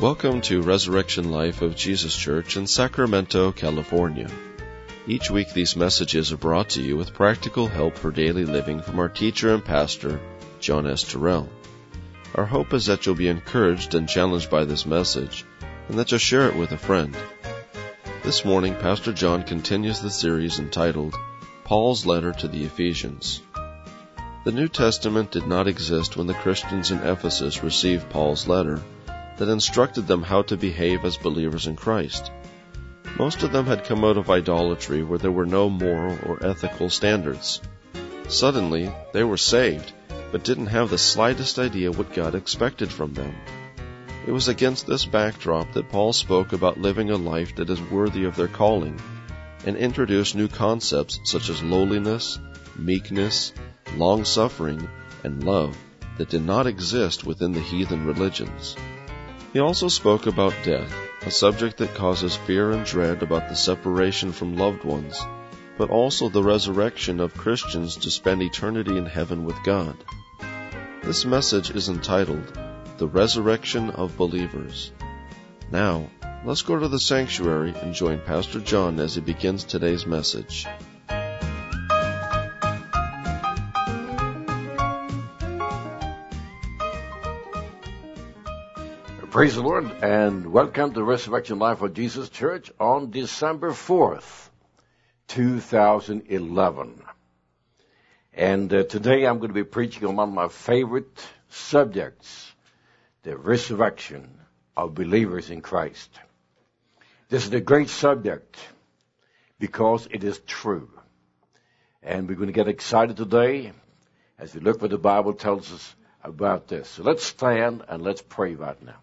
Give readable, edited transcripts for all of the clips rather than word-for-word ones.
Welcome to Resurrection Life of Jesus Church in Sacramento, California. Each week these messages are brought to you with practical help for daily living from our teacher and pastor, John S. Terrell. Our hope is that you'll be encouraged and challenged by this message, and that you'll share it with a friend. This morning, Pastor John continues the series entitled, Paul's Letter to the Ephesians. The New Testament did not exist when the Christians in Ephesus received Paul's letter that instructed them how to behave as believers in Christ. Most of them had come out of idolatry where there were no moral or ethical standards. Suddenly, they were saved, but didn't have the slightest idea what God expected from them. It was against this backdrop that Paul spoke about living a life that is worthy of their calling, and introduced new concepts such as lowliness, meekness, long-suffering, and love that did not exist within the heathen religions. He also spoke about death, a subject that causes fear and dread about the separation from loved ones, but also the resurrection of Christians to spend eternity in heaven with God. This message is entitled, The Resurrection of Believers. Now, let's go to the sanctuary and join Pastor John as he begins today's message. Praise the Lord, and welcome to Resurrection Life of Jesus Church on December 4th, 2011. And today I'm going to be preaching on one of my favorite subjects, the resurrection of believers in Christ. This is a great subject because it is true. And we're going to get excited today as we look what the Bible tells us about this. So let's stand and let's pray right now.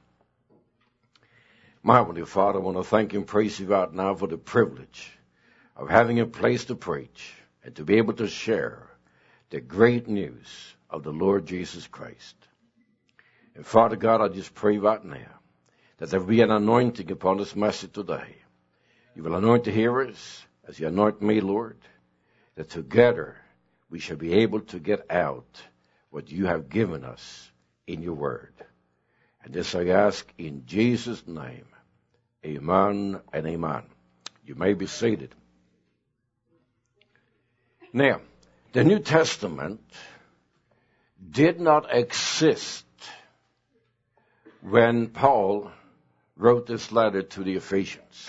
My Heavenly Father, I want to thank you and praise you right now for the privilege of having a place to preach and to be able to share the great news of the Lord Jesus Christ. And Father God, I just pray right now that there will be an anointing upon this message today. You will anoint the hearers as you anoint me, Lord, that together we shall be able to get out what you have given us in your word. And this I ask in Jesus' name. Amen and amen. You may be seated. Now, the New Testament did not exist when Paul wrote this letter to the Ephesians.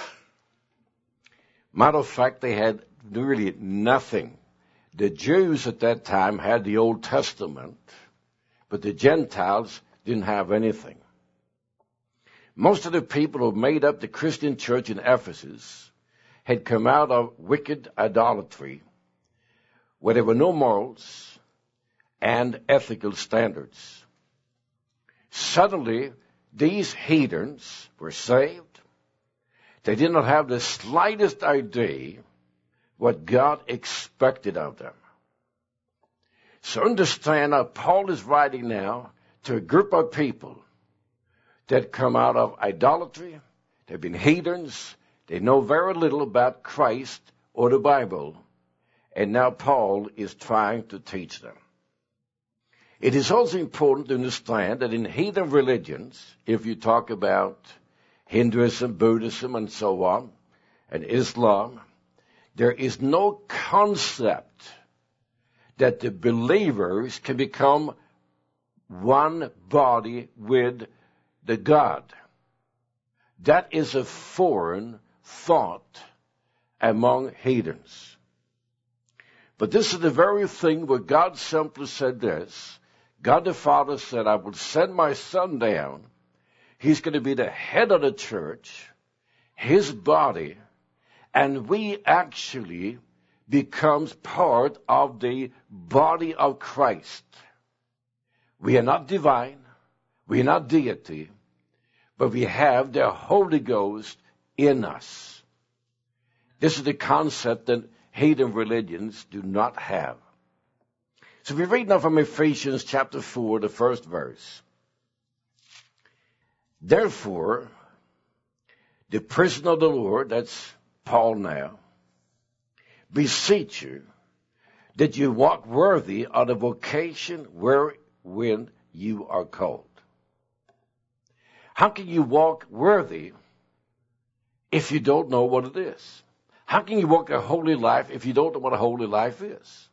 Matter of fact, they had really nothing. The Jews at that time had the Old Testament, but the Gentiles didn't have anything. Most of the people who made up the Christian church in Ephesus had come out of wicked idolatry, where there were no morals and ethical standards. Suddenly, these heathens were saved. They did not have the slightest idea what God expected of them. So understand that Paul is writing now to a group of people that come out of idolatry. They've been heathens. They know very little about Christ or the Bible. And now Paul is trying to teach them. It is also important to understand that in heathen religions, if you talk about Hinduism, Buddhism, and so on, and Islam, there is no concept that the believers can become one body with the God. That is a foreign thought among heathens. But this is the very thing where God simply said this. God the Father said, I will send my Son down. He's going to be the head of the church, his body, and we actually becomes part of the body of Christ. We are not divine. We are not deity. But we have the Holy Ghost in us. This is the concept that heathen religions do not have. So we read now from Ephesians chapter 4, the first verse. Therefore, the prisoner of the Lord, that's Paul now, beseech you that you walk worthy of the vocation wherein you are called. How can you walk worthy if you don't know what it is? How can you walk a holy life if you don't know what a holy life is?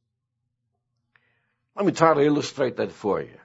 Let me try to illustrate that for you.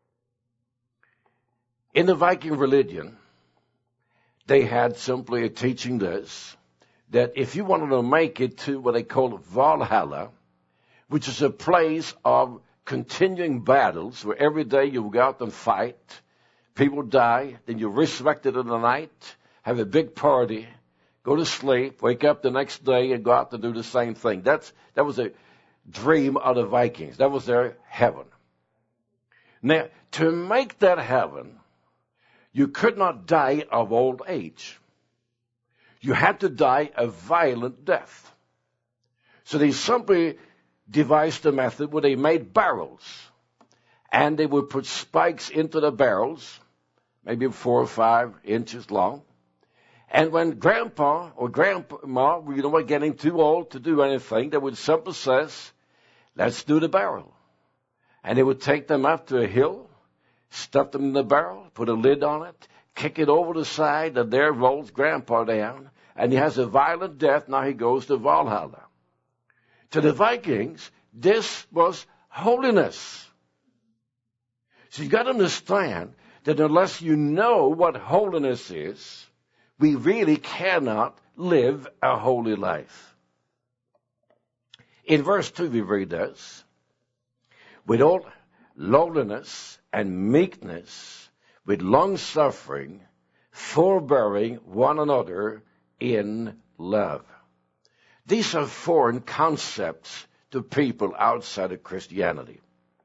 In the Viking religion, they had simply a teaching this, that if you wanted to make it to what they call Valhalla, which is a place of continuing battles where every day you go out and fight, people die, then you're resurrected in the night, have a big party, go to sleep, wake up the next day and go out to do the same thing. That was a dream of the Vikings. That was their heaven. Now, to make that heaven, you could not die of old age. You had to die a violent death. So they simply devised a method where they made barrels. And they would put spikes into the barrels, maybe 4 or 5 inches long. And when grandpa or grandma were getting too old to do anything, they would simply say, let's do the barrel. And they would take them up to a hill, stuff them in the barrel, put a lid on it, kick it over the side, and there rolls grandpa down. And he has a violent death. Now he goes to Valhalla. To the Vikings, this was holiness. So you've got to understand that unless you know what holiness is, we really cannot live a holy life. In verse 2 we read this, with all lowliness and meekness, with long-suffering, forbearing one another in love. These are foreign concepts to people outside of Christianity.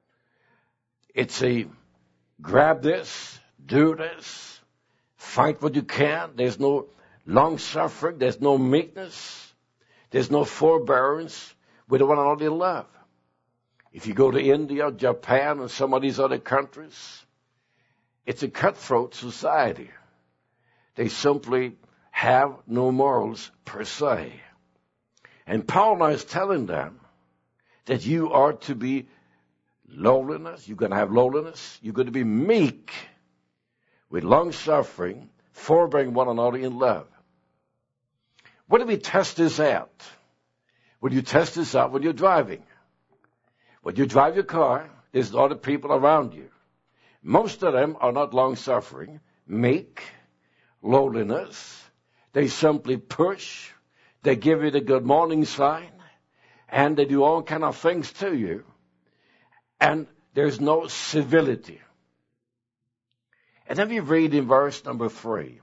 It's a grab this, do this, fight what you can. There's no long-suffering. There's no meekness. There's no forbearance with one another in love. If you go to India, Japan, and some of these other countries, it's a cutthroat society. They simply have no morals per se. And Paul now is telling them that you are to be lowliness. You're going to have lowliness. You're going to be meek with long-suffering, forbearing one another in love. Where do we test this out? Well, you test this out when you're driving. When you drive your car, there's other people around you. Most of them are not long-suffering, meek, lowliness. They simply push. They give you the good morning sign. And they do all kind of things to you. And there's no civility. And then we read in verse number 3.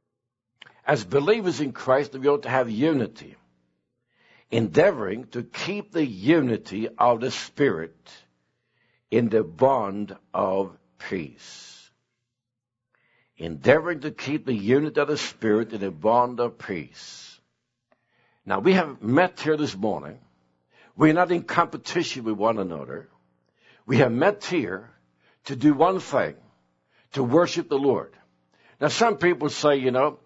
As believers in Christ, we ought to have unity, endeavoring to keep the unity of the Spirit in the bond of peace. Endeavoring to keep the unity of the Spirit in the bond of peace. Now, we have met here this morning. We're not in competition with one another. We have met here to do one thing, to worship the Lord. Now, some people say,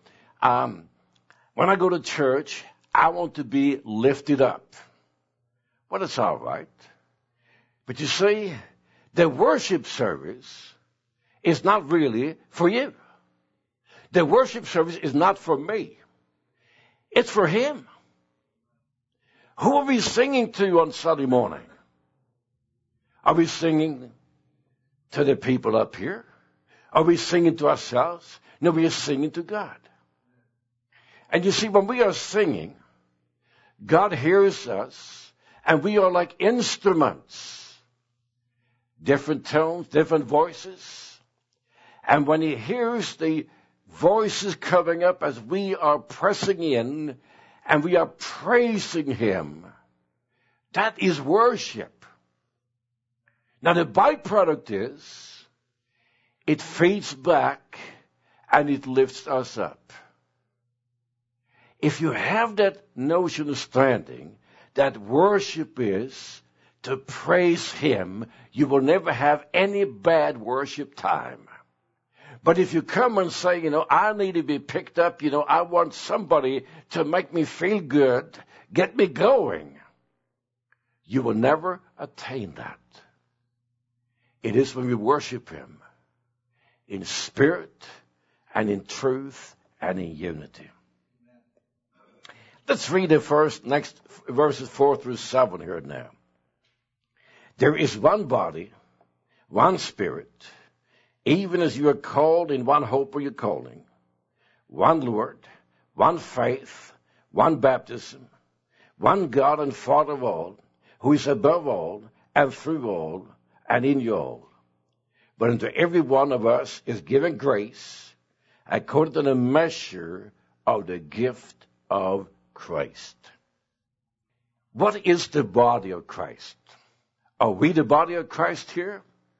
when I go to church, I want to be lifted up. Well, it's all right. But you see, the worship service is not really for you. The worship service is not for me. It's for Him. Who are we singing to on Sunday morning? Are we singing to the people up here? Are we singing to ourselves? No, we are singing to God. And you see, when we are singing, God hears us, and we are like instruments. Different tones, different voices. And when He hears the voices coming up as we are pressing in, and we are praising Him, that is worship. Now the byproduct is, it feeds back and it lifts us up. If you have that notion of standing, that worship is to praise Him, you will never have any bad worship time. But if you come and say, I need to be picked up, I want somebody to make me feel good, get me going, you will never attain that. It is when we worship Him in spirit and in truth and in unity. Let's read the next verses 4 through 7 here now. There is one body, one Spirit, even as you are called in one hope of your calling, one Lord, one faith, one baptism, one God and Father of all, who is above all and through all and in you all. But unto every one of us is given grace according to the measure of the gift of Christ. What is the body of Christ? Are we the body of Christ here?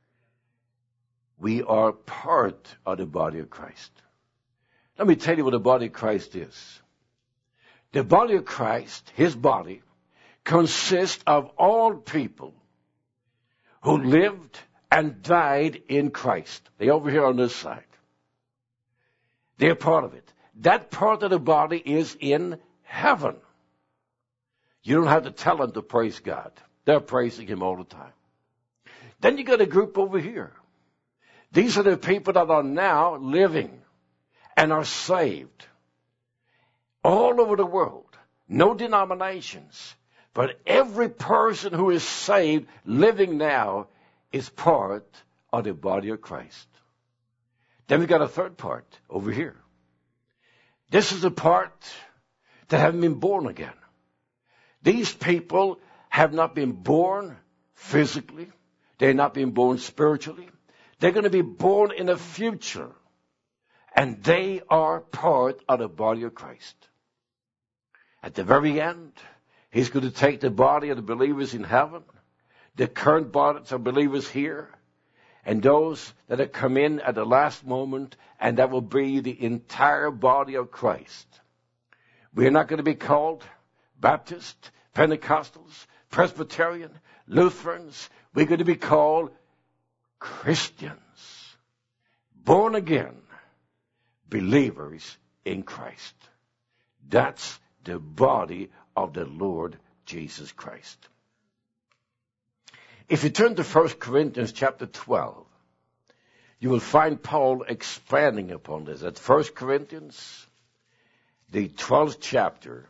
We are part of the body of Christ. Let me tell you what the body of Christ is. The body of Christ, his body, consists of all people who lived and died in Christ. They're over here on this side. They're part of it. That part of the body is in heaven. You don't have to tell them to praise God. They're praising him all the time. Then you got a group over here. These are the people that are now living and are saved all over the world. No denominations. But every person who is saved, living now, is part of the body of Christ. Then we got a third part over here. This is the part that haven't been born again. These people have not been born physically. They're not been born spiritually. They're going to be born in the future. And they are part of the body of Christ. At the very end, he's going to take the body of the believers in heaven, the current bodies of believers here, and those that have come in at the last moment, and that will be the entire body of Christ. We are not going to be called Baptist, Pentecostals, Presbyterian, Lutherans. We're going to be called Christians, born again believers in Christ. That's the body of the Lord Jesus Christ. If you turn to 1 Corinthians chapter 12, you will find Paul expanding upon this. At 1 Corinthians, the 12th chapter,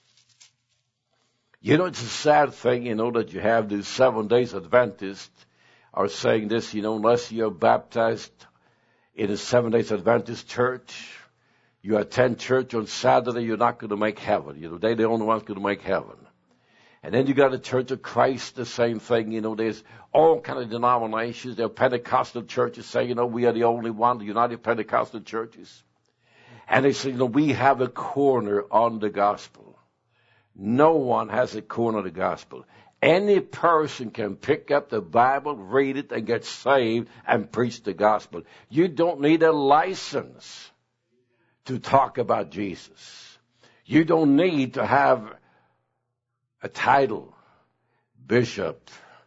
you know, it's a sad thing, that you have these 7 Days Adventists are saying this, unless you're baptized in a 7 Days Adventist church, you attend church on Saturday, you're not going to make heaven. They're the only ones going to make heaven. And then you got the Church of Christ, the same thing. There's all kind of denominations. There are Pentecostal churches saying, we are the only one, the United Pentecostal churches. And they say, we have a corner on the gospel. No one has a corner of the gospel. Any person can pick up the Bible, read it, and get saved and preach the gospel. You don't need a license to talk about Jesus. You don't need to have a title, bishop,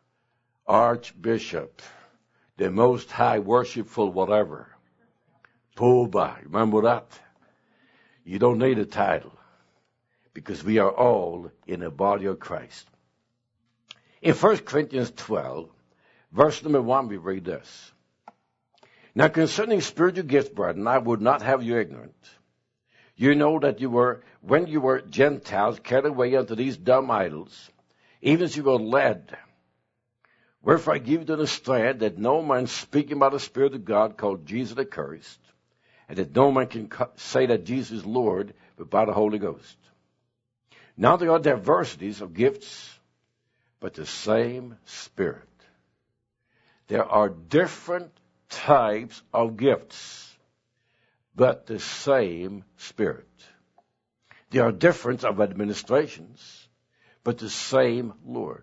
archbishop, the most high worshipful whatever. Pullback, remember that? You don't need a title because we are all in the body of Christ. In 1 Corinthians 12, verse number 1, we read this. Now concerning spiritual gifts, brethren, I would not have you ignorant. You know that when you were Gentiles, carried away unto these dumb idols, even as you were led. Wherefore I give you to understand that no man speaking by the Spirit of God called Jesus accursed, and that no man can say that Jesus is Lord, but by the Holy Ghost. Now there are diversities of gifts, but the same Spirit. There are different types of gifts, but the same Spirit. There are difference of administrations, but the same Lord.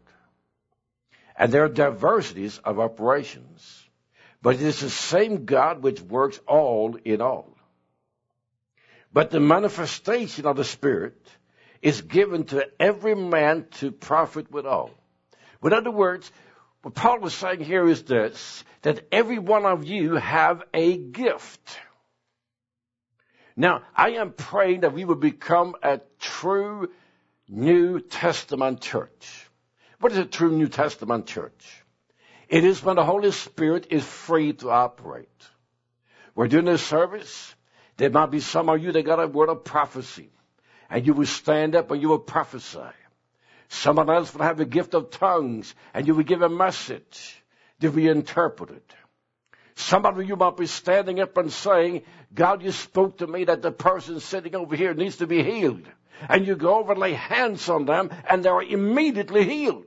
And there are diversities of operations, but it is the same God which works all in all. But the manifestation of the Spirit is given to every man to profit withal. In other words, what Paul is saying here is this, that every one of you have a gift. Now, I am praying that we will become a true New Testament church. What is a true New Testament church? It is when the Holy Spirit is free to operate. We're doing this service. There might be some of you that got a word of prophecy, and you will stand up and you will prophesy. Someone else will have a gift of tongues, and you will give a message that will be interpreted. Some of you might be standing up and saying, God, you spoke to me that the person sitting over here needs to be healed. And you go over and lay hands on them, and they are immediately healed.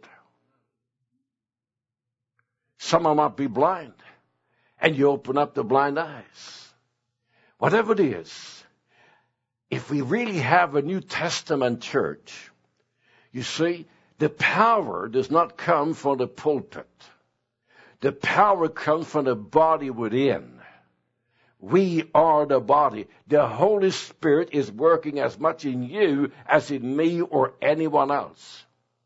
Some might be blind, and you open up the blind eyes. Whatever it is, if we really have a New Testament church, you see, the power does not come from the pulpit. The power comes from the body within. We are the body. The Holy Spirit is working as much in you as in me or anyone else.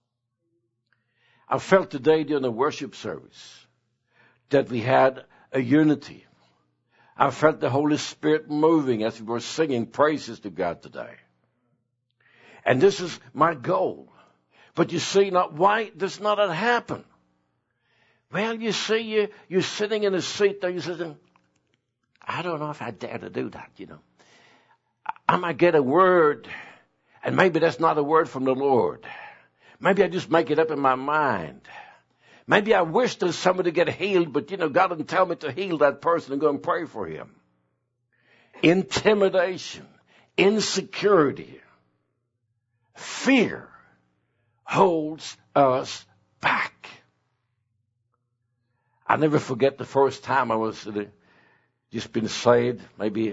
I felt today during the worship service that we had a unity. I felt the Holy Spirit moving as we were singing praises to God today. And this is my goal. But you see, why does not that happen? Well, you see, you're sitting in a seat there, you're sitting, I don't know if I dare to do that, I might get a word, and maybe that's not a word from the Lord. Maybe I just make it up in my mind. Maybe I wish there's somebody to get healed, but, God didn't tell me to heal that person and go and pray for him. Intimidation, insecurity, fear holds us back. I'll never forget the first time I was just been saved, maybe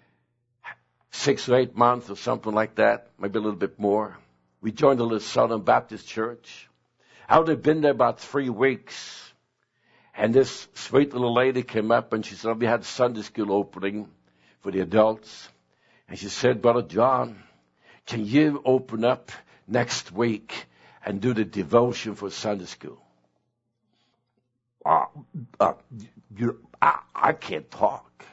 6 or 8 months or something like that, maybe a little bit more. We joined a little Southern Baptist church. I would have been there about 3 weeks. And this sweet little lady came up and she said, we had a Sunday school opening for the adults. And she said, Brother John, can you open up next week and do the devotion for Sunday school? I can't talk.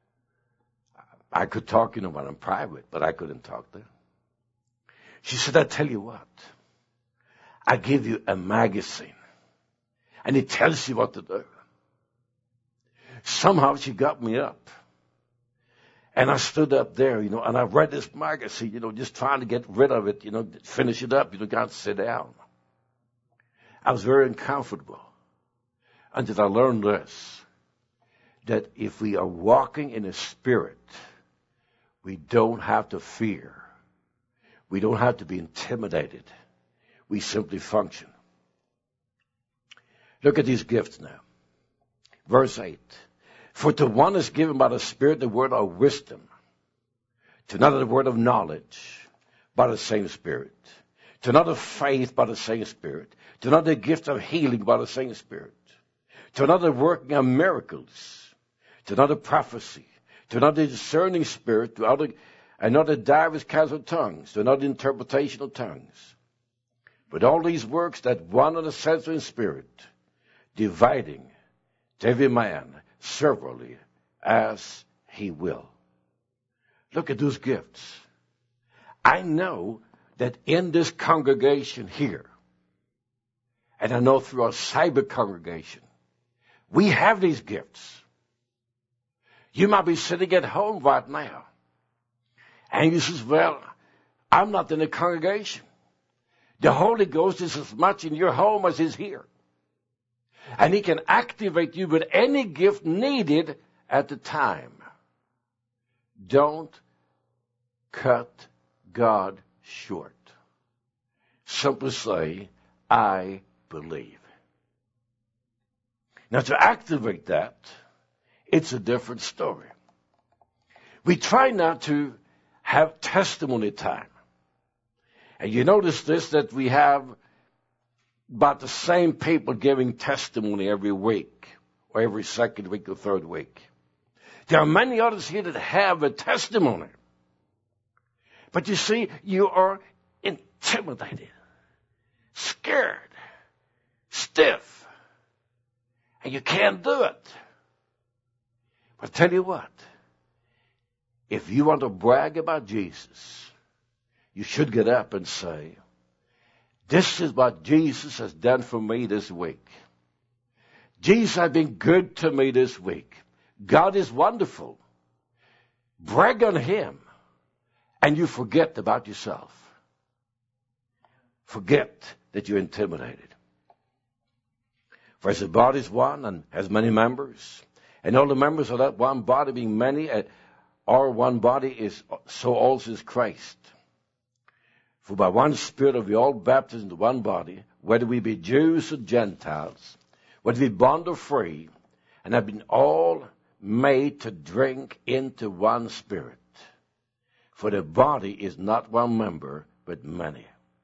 I could talk, when I'm private, but I couldn't talk there. She said, I tell you what, I give you a magazine, and it tells you what to do. Somehow she got me up, and I stood up there, and I read this magazine, just trying to get rid of it, finish it up, got to sit down. I was very uncomfortable. Until I learned this, that if we are walking in the Spirit, we don't have to fear. We don't have to be intimidated. We simply function. Look at these gifts now. Verse 8. For to one is given by the Spirit the word of wisdom, to another the word of knowledge by the same Spirit, to another faith by the same Spirit, to another gift of healing by the same Spirit, to another working of miracles, to another prophecy, to another discerning spirit, to another diverse kinds of tongues, to another interpretation of tongues. But all these works that one and the sense in spirit, dividing to every man severally as he will. Look at those gifts. I know that in this congregation here, and I know through our cyber congregation, we have these gifts. You might be sitting at home right now, and you say, well, I'm not in the congregation. The Holy Ghost is as much in your home as is here. And he can activate you with any gift needed at the time. Don't cut God short. Simply say, I believe. Now, to activate that, it's a different story. We try not to have testimony time. And you notice this, that we have about the same people giving testimony every week, or every second week or third week. There are many others here that have a testimony. But you see, you are intimidated, scared, stiff, and you can't do it. But I tell you what, if you want to brag about Jesus, you should get up and say, this is what Jesus has done for me this week. Jesus has been good to me this week. God is wonderful. brag on him, and you forget about yourself. Forget that you're intimidated. For as the body is one and has many members, and all the members of that one body being many, our one body is so also is Christ. For by one Spirit are we all baptized into one body, whether we be Jews or Gentiles, whether we be bond or free, and have been all made to drink into one Spirit. For the body is not one member, but many.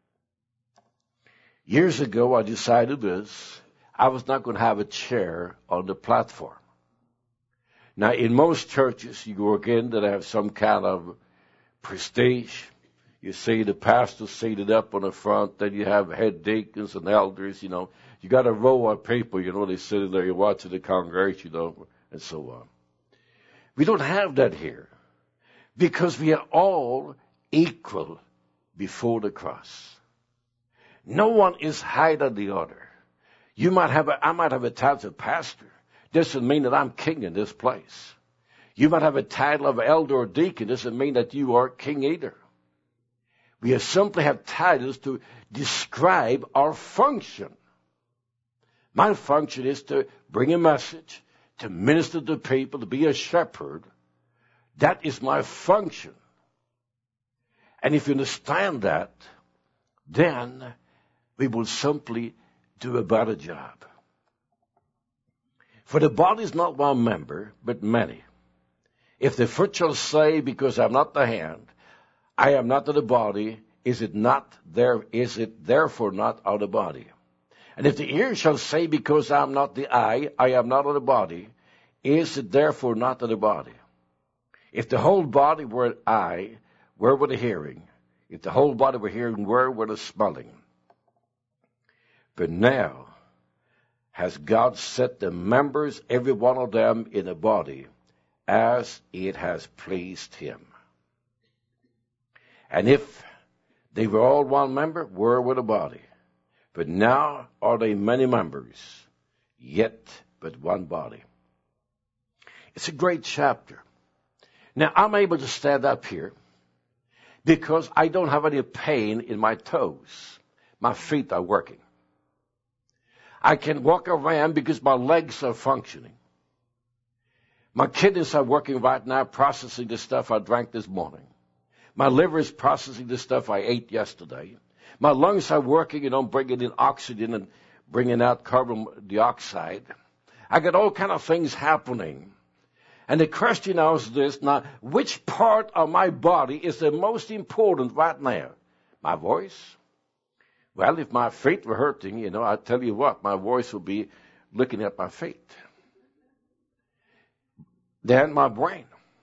Years ago, I decided this. I was not going to have a chair on the platform. Now, in most churches, you walk in that have some kind of prestige. You see the pastor seated up on the front, then you have head deacons and elders, You got a row of people, they sit there, you're watching the congregation, and so on. We don't have that here because we are all equal before the cross. No one is higher than the other. I might have a title of pastor. Doesn't mean that I'm king in this place. You might have a title of elder or deacon. Doesn't mean that you are king either. We simply have titles to describe our function. My function is to bring a message, to minister to people, to be a shepherd. That is my function. And if you understand that, then we will simply do a better job. For the body is not one member, but many. If the foot shall say, because I am not the hand, I am not of the body, is it therefore not of the body? And if the ear shall say, because I am not the eye, I am not of the body, is it therefore not of the body? If the whole body were an eye, where were the hearing? If the whole body were hearing, where were the smelling? But now has God set the members, every one of them, in the body, as it has pleased him. And if they were all one member, where were the body? But now are they many members, yet but one body. It's a great chapter. Now, I'm able to stand up here because I don't have any pain in my toes. My feet are working. I can walk around because my legs are functioning. My kidneys are working right now, processing the stuff I drank this morning. My liver is processing the stuff I ate yesterday. My lungs are working, bringing in oxygen and bringing out carbon dioxide. I got all kind of things happening. And the question now is this: now, which part of my body is the most important right now? My voice? Well, if my feet were hurting, I tell you what, my voice would be looking at my feet. Then my brain.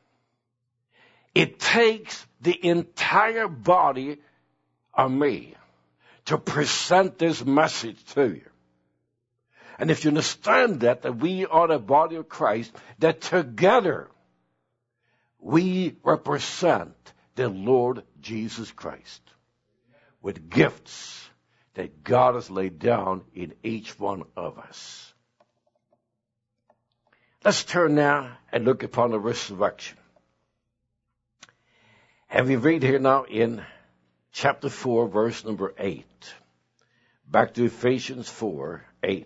It takes the entire body of me to present this message to you. And if you understand that we are the body of Christ, that together we represent the Lord Jesus Christ with gifts that God has laid down in each one of us. Let's turn now and look upon the resurrection. And we read here now in chapter 4, verse number 8. Back to Ephesians 4:8.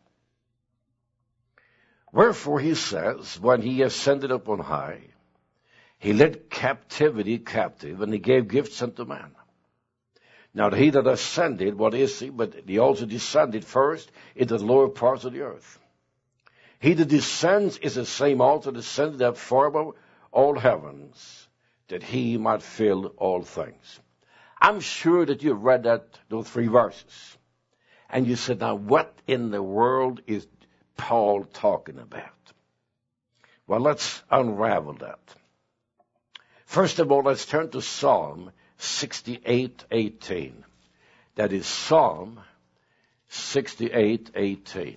Wherefore he says, when he ascended up on high, he led captivity captive, and he gave gifts unto man. Now he that ascended, what is he? But he also descended first into the lower parts of the earth. He that descends is the same also that descended up far above all heavens, that he might fill all things. I'm sure that you've read those 3 verses. And you said, now what in the world is Paul talking about? Well, let's unravel that. First of all, let's turn to Psalm 68:18. That is Psalm 68:18.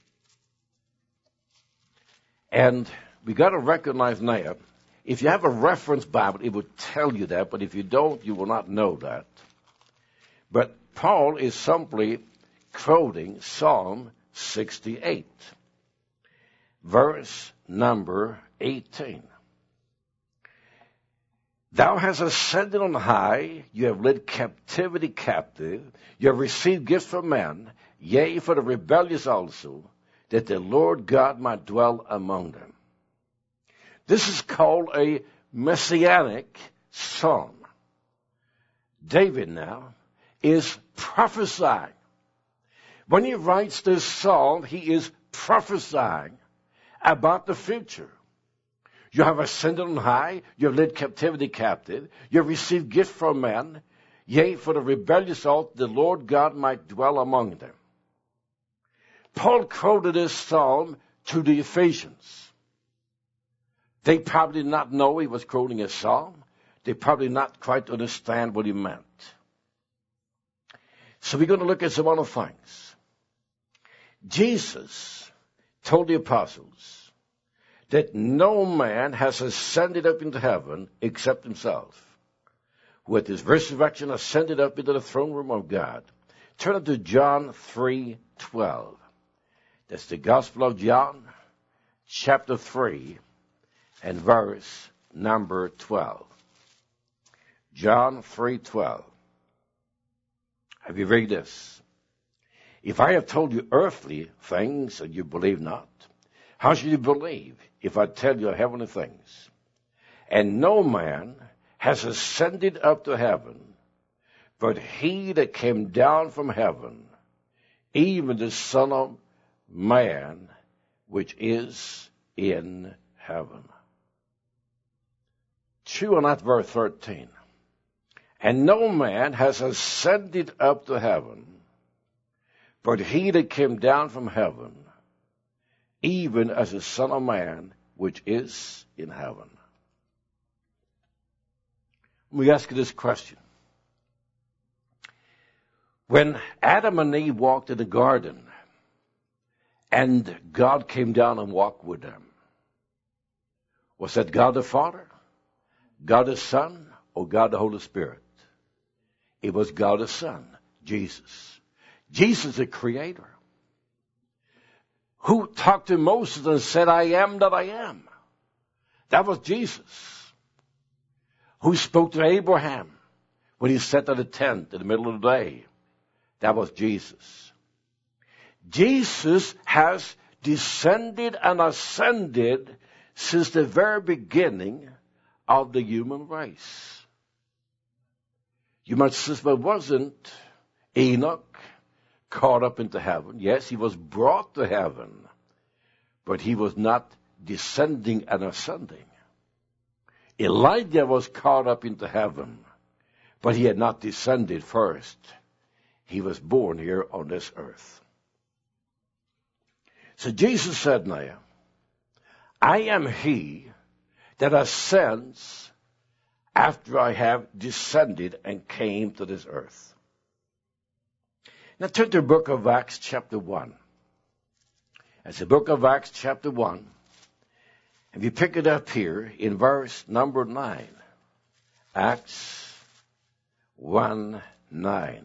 And we got to recognize now, if you have a reference Bible, it would tell you that, but if you don't, you will not know that. But Paul is simply quoting Psalm 68, verse number 18. Thou hast ascended on high, you have led captivity captive, you have received gifts from men, yea, for the rebellious also, that the Lord God might dwell among them. This is called a messianic psalm. David now is prophesying. When he writes this psalm, he is prophesying about the future. You have ascended on high, you have led captivity captive, you have received gifts from men, yea, for the rebellious also, the Lord God might dwell among them. Paul quoted this psalm to the Ephesians. They probably did not know he was quoting a psalm. They probably not quite understand what he meant. So we're going to look at some other things. Jesus told the apostles that no man has ascended up into heaven except himself, who at his resurrection ascended up into the throne room of God. Turn to John 3:12. That's the Gospel of John, chapter 3, and verse number 12. John 3:12. Have you read this? If I have told you earthly things and you believe not, how should you believe if I tell you heavenly things? And no man has ascended up to heaven, but he that came down from heaven, even the Son of Man, which is in heaven. Chew on that verse 13. And no man has ascended up to heaven, but he that came down from heaven, even as the Son of Man, which is in heaven. Let me ask you this question. When Adam and Eve walked in the garden, and God came down and walked with them, was that God the Father, God the Son, or God the Holy Spirit? It was God the Son, Jesus. Jesus, the Creator, who talked to Moses and said, I am that I am. That was Jesus. Who spoke to Abraham when he sat at a tent in the middle of the day. That was Jesus. Jesus has descended and ascended since the very beginning of the human race. You might say, but wasn't Enoch caught up into heaven? Yes, he was brought to heaven, but he was not descending and ascending. Elijah was caught up into heaven, but he had not descended first. He was born here on this earth. So Jesus said now, I am he that ascends after I have descended and came to this earth. Now turn to the book of Acts chapter 1. It's the book of Acts chapter 1. And you pick it up here in verse number 9. Acts 1:9.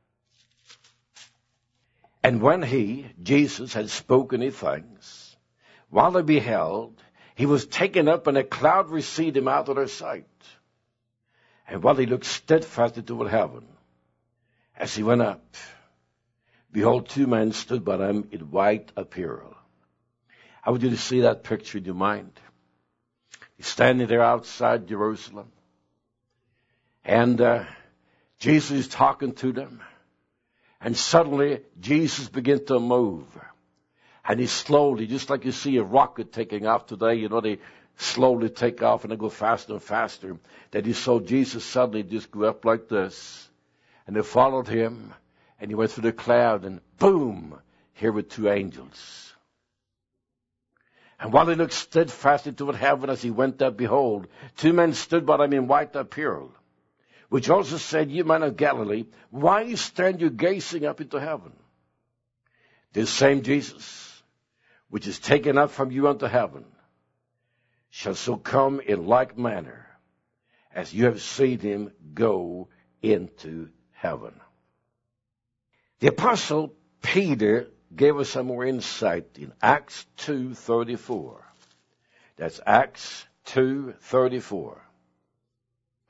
And when he, Jesus, had spoken these things, while they beheld, he was taken up, and a cloud received him out of their sight. And while he looked steadfastly toward heaven, as he went up, behold, two men stood by him in white apparel. I want you to see that picture in your mind. He's standing there outside Jerusalem, and Jesus is talking to them. And suddenly, Jesus began to move. And he slowly, just like you see a rocket taking off today, you know, they slowly take off and they go faster and faster. That he saw Jesus suddenly just go up like this. And they followed him, and he went through the cloud, and boom, here were two angels. And while he looked steadfastly toward heaven as he went up, behold, two men stood by him in white apparel, which also said, Ye men of Galilee, why stand you gazing up into heaven? This same Jesus, which is taken up from you unto heaven, shall so come in like manner as you have seen him go into heaven. The Apostle Peter gave us some more insight in Acts 2:34. That's Acts 2:34.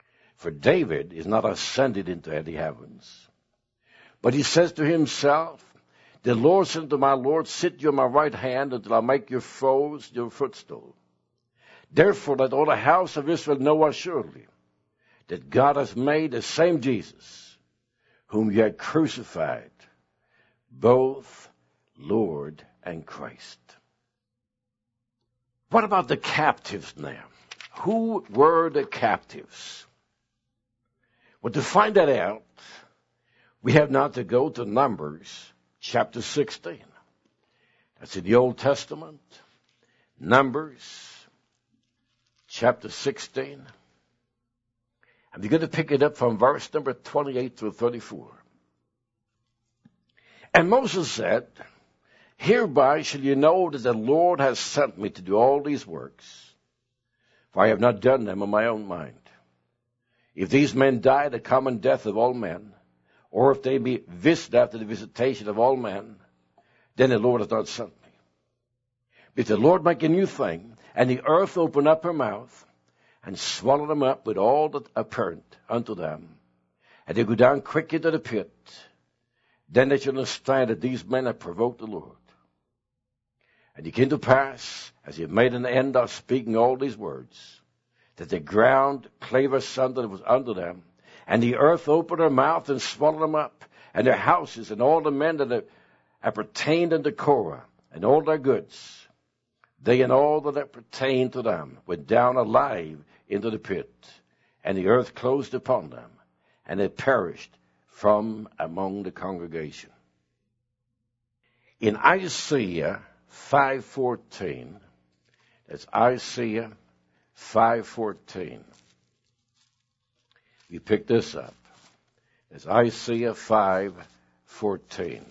For David is not ascended into the heavens. But he says to himself, the Lord said to my Lord, sit you on my right hand until I make your foes your footstool. Therefore let all the house of Israel know assuredly that God has made the same Jesus, whom you had crucified, both Lord and Christ. What about the captives now? Who were the captives? Well, to find that out, we have now to go to Numbers chapter 16. That's in the Old Testament. Numbers chapter 16. And we're going to pick it up from verse number 28 through 34. And Moses said, hereby shall you know that the Lord has sent me to do all these works, for I have not done them on my own mind. If these men die the common death of all men, or if they be visited after the visitation of all men, then the Lord has not sent me. If the Lord make a new thing, and the earth open up her mouth, and swallow them up with all that apparent unto them, and they go down quick into the pit, then they shall understand that these men have provoked the Lord. And it came to pass, as he made an end of speaking all these words, that the ground clave asunder that was under them, and the earth opened her mouth and swallowed them up, and their houses, and all the men that appertained unto Korah, and all their goods. They and all that appertained to them went down alive into the pit, and the earth closed upon them, and they perished from among the congregation. In Isaiah 5:14, that's Isaiah 5:14. You pick this up. It's Isaiah 5:14.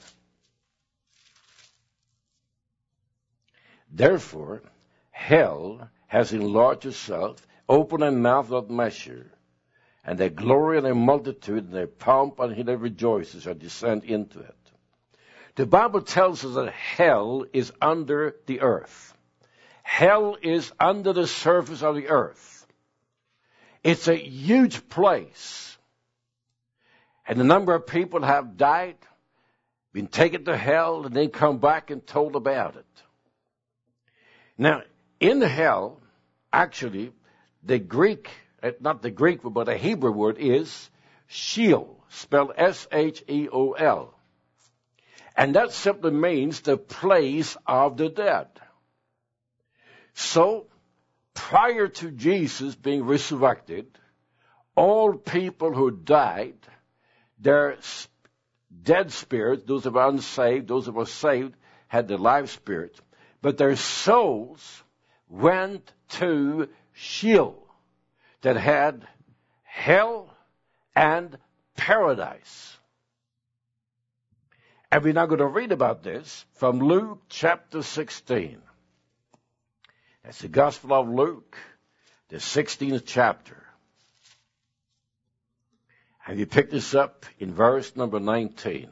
Therefore, hell has enlarged itself, opened her mouth without measure, and their glory and their multitude and their pomp and he that rejoices shall descend into it. The Bible tells us that hell is under the earth. Hell is under the surface of the earth. It's a huge place. And a number of people have died, been taken to hell, and then come back and told about it. Now, in hell, actually, the Greek, not the Greek, but the Hebrew word is Sheol, spelled S-H-E-O-L. And that simply means the place of the dead. So, prior to Jesus being resurrected, all people who died, their dead spirits, those who were unsaved, those who were saved, had their life spirits, but their souls went to Sheol, that had hell and paradise. And we're now going to read about this from Luke chapter 16. That's the Gospel of Luke, the 16th chapter. And you pick this up in verse number 19.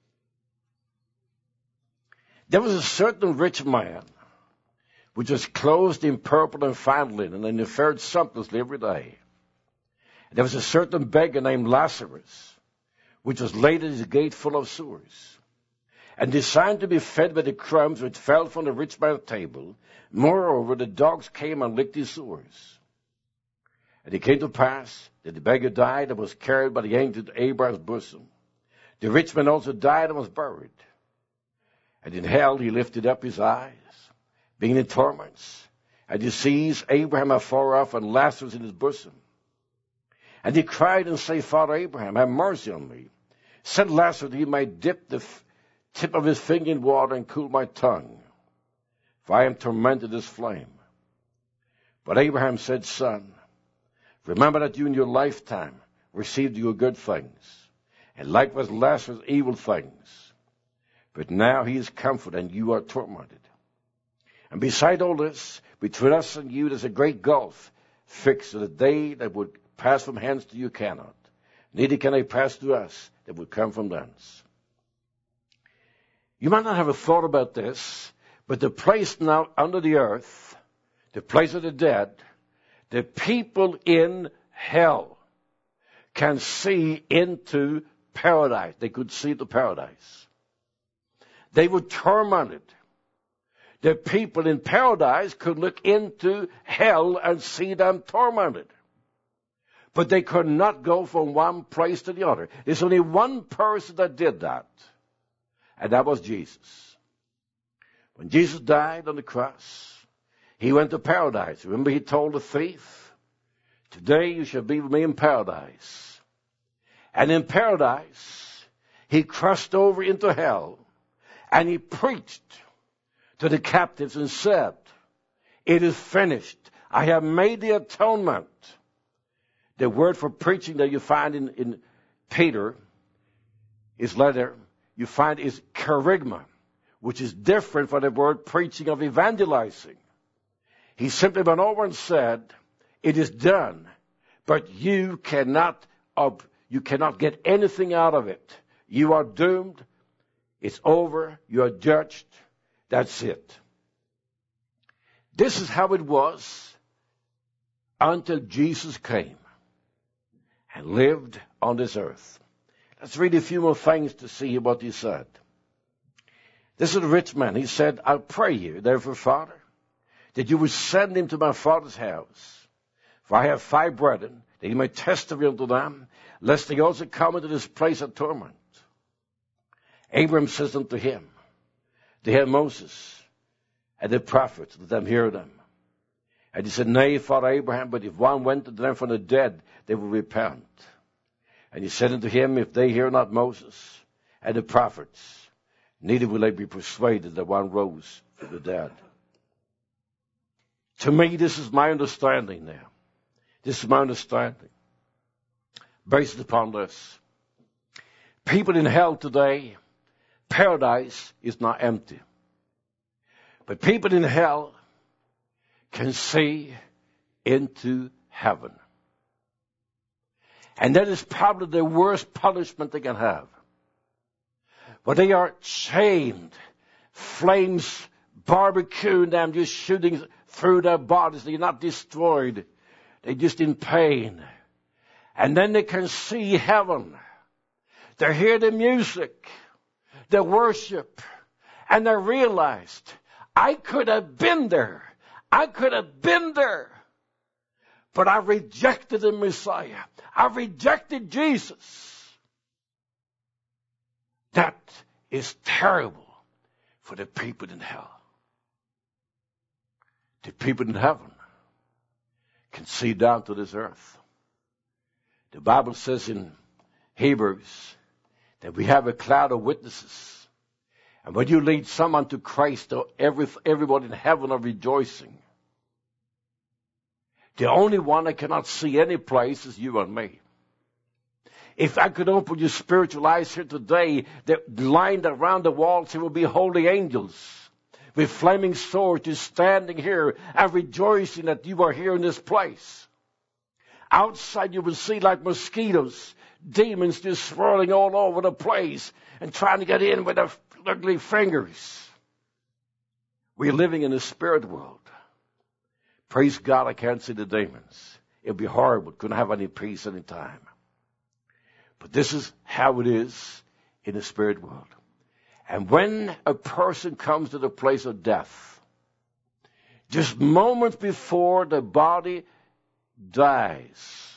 There was a certain rich man, which was clothed in purple and fine linen, and he fared sumptuously every day. And there was a certain beggar named Lazarus, which was laid at his gate full of sores, and designed to be fed by the crumbs which fell from the rich man's table. Moreover, the dogs came and licked his sores. And it came to pass that the beggar died and was carried by the angel to Abraham's bosom. The rich man also died and was buried. And in hell he lifted up his eyes, being in torments, and he sees Abraham afar off and Lazarus in his bosom. And he cried and said, Father Abraham, have mercy on me. Send Lazarus that he might dip the tip of his finger in water and cool my tongue, for I am tormented as flame. But Abraham said, Son, remember that you in your lifetime received your good things, and likewise Lazarus evil things. But now he is comforted, and you are tormented. And beside all this, between us and you, there's a great gulf fixed, so that they that would pass from hence to you cannot. Neither can they pass to us that would come from thence. You might not have a thought about this, but the place now under the earth, the place of the dead, the people in hell, can see into paradise. They could see the paradise. They were tormented. The people in paradise could look into hell and see them tormented. But they could not go from one place to the other. There's only one person that did that, and that was Jesus. When Jesus died on the cross, he went to paradise. Remember, he told the thief, today you shall be with me in paradise. And in paradise, he crossed over into hell, and he preached to the captives and said, it is finished. I have made the atonement. The word for preaching that you find in Peter, his letter, you find is kerygma, which is different from the word preaching of evangelizing. He simply went over and said, it is done, but you cannot get anything out of it. You are doomed. It's over. You are judged. That's it. This is how it was until Jesus came and lived on this earth. Let's read a few more things to see what he said. This is a rich man. He said, I pray you, therefore, Father, that you would send him to my father's house. For I have 5 brethren, that he may testify unto them, lest they also come into this place of torment. Abraham says unto him, they have Moses and the prophets, let them hear them. And he said, nay, Father Abraham, but if one went to them from the dead, they will repent. And he said unto him, if they hear not Moses and the prophets, neither will they be persuaded that one rose from the dead. To me, this is my understanding now. This is my understanding. Based upon this. People in hell today, paradise is not empty. But people in hell can see into heaven. And that is probably the worst punishment they can have. But they are chained, flames barbecuing them, just shooting through their bodies. They're not destroyed. They're just in pain. And then they can see heaven. They hear the music, the worship, and they realized, I could have been there. I could have been there. But I rejected the Messiah. I rejected Jesus. That is terrible for the people in hell. The people in heaven can see down to this earth. The Bible says in Hebrews that we have a cloud of witnesses. And when you lead someone to Christ, everyone in heaven are rejoicing. The only one that cannot see any place is you and me. If I could open your spiritual eyes here today, lined around the walls, there will be holy angels with flaming swords just standing here and rejoicing that you are here in this place. Outside you will see like mosquitoes, demons just swirling all over the place and trying to get in with their ugly fingers. We're living in a spirit world. Praise God, I can't see the demons. It would be horrible. Couldn't have any peace any time. But this is how it is in the spirit world. And when a person comes to the place of death, just moments before the body dies,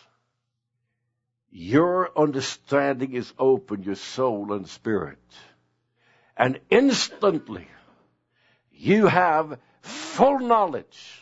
your understanding is open, your soul and spirit. And instantly, you have full knowledge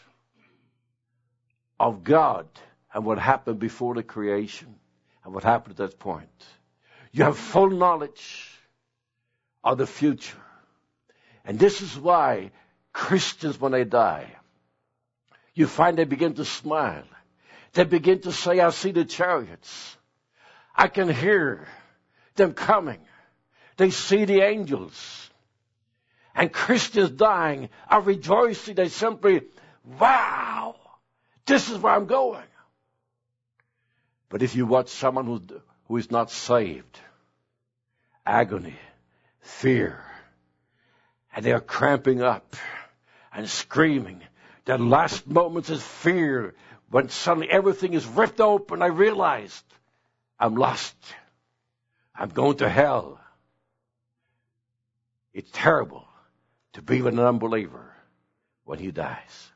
of God and what happened before the creation and what happened at that point. You have full knowledge of the future. And this is why Christians, when they die, you find they begin to smile. They begin to say, I see the chariots. I can hear them coming. They see the angels. And Christians dying are rejoicing. They simply, wow, this is where I'm going. But if you watch someone who is not saved, agony, fear, and they are cramping up and screaming, their last moments is fear. When suddenly everything is ripped open, I realized I'm lost. I'm going to hell. It's terrible to be with an unbeliever when he dies.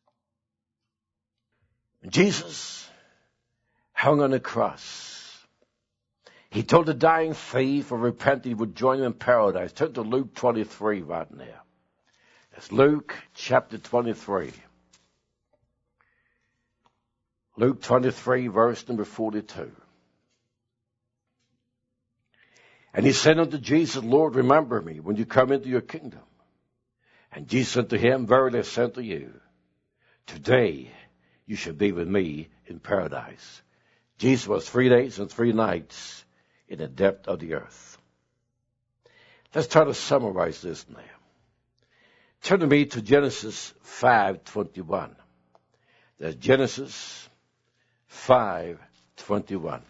When Jesus hung on the cross, he told the dying thief of repent he would join him in paradise. Turn to Luke 23 right now. That's Luke chapter 23. Luke 23, verse number 42. And he said unto Jesus, Lord, remember me when you come into your kingdom. And Jesus said to him, verily I say unto you, today you shall be with me in paradise. Jesus was 3 days and 3 nights in the depth of the earth. Let's try to summarize this now. Turn to me to Genesis 5:21. That's Genesis 5:21.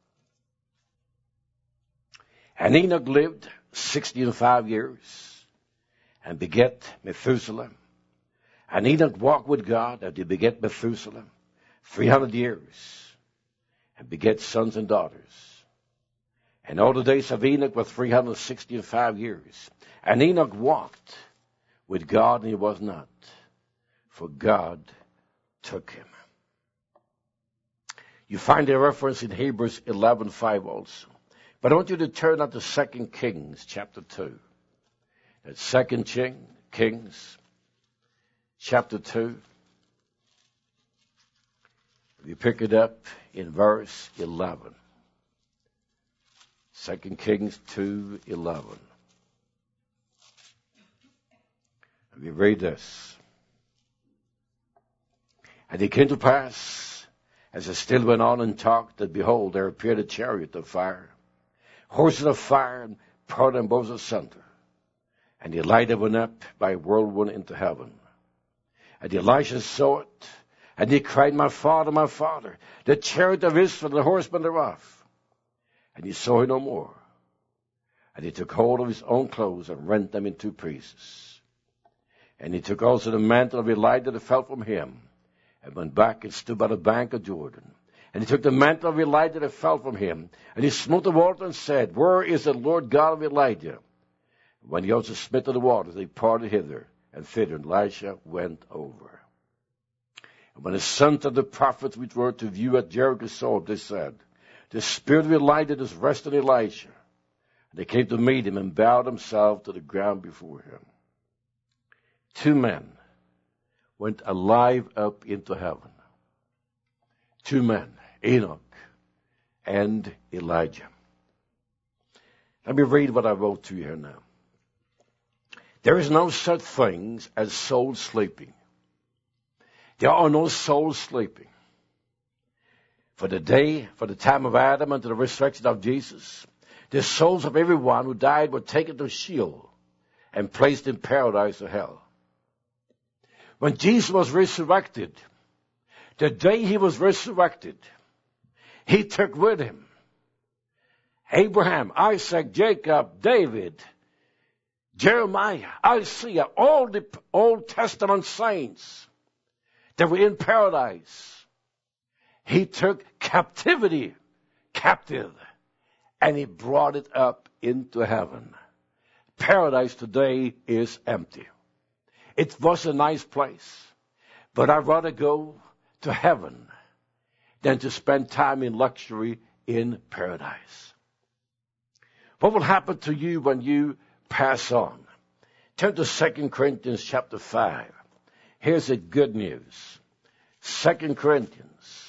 And Enoch lived 65 years and begat Methuselah. And Enoch walked with God as he begat Methuselah 300 years and begat sons and daughters. And all the days of Enoch were 365 years. And Enoch walked with God, and he was not, for God took him. You find a reference in Hebrews 11:5 also. But I want you to turn out to 2 Kings chapter 2. That's 2 Kings chapter 2. You pick it up in verse 11. 2 Kings 2:11. And we read this. And it came to pass, as it still went on and talked, that behold, there appeared a chariot of fire, horses of fire, and parted them both asunder. And Elijah went up by a whirlwind into heaven. And Elisha saw it, and he cried, my father, the chariot of Israel, and the horsemen thereof. And he saw it no more. And he took hold of his own clothes and rent them in 2 pieces. And he took also the mantle of Elijah that fell from him, and went back and stood by the bank of Jordan. And he took the mantle of Elijah that fell from him, and he smote the water and said, where is the Lord God of Elijah? And when he also smit the waters, they parted hither and thither, and Elisha went over. And when the sons of the prophets which were to view at Jericho saw it, they said, the spirit of Elijah does rest on Elisha. And they came to meet him and bowed themselves to the ground before him. 2 men went alive up into heaven. 2 men, Enoch and Elijah. Let me read what I wrote to you here now. There is no such things as soul sleeping. There are no souls sleeping. For the time of Adam and to the resurrection of Jesus, the souls of everyone who died were taken to Sheol and placed in paradise or hell. When Jesus was resurrected, the day he was resurrected, he took with him Abraham, Isaac, Jacob, David, Jeremiah, Isaiah, all the Old Testament saints that were in paradise. He took captivity captive, and he brought it up into heaven. Paradise today is empty. It was a nice place, but I'd rather go to heaven than to spend time in luxury in paradise. What will happen to you when you pass on? Turn to 2 Corinthians chapter 5. Here's the good news. 2 Corinthians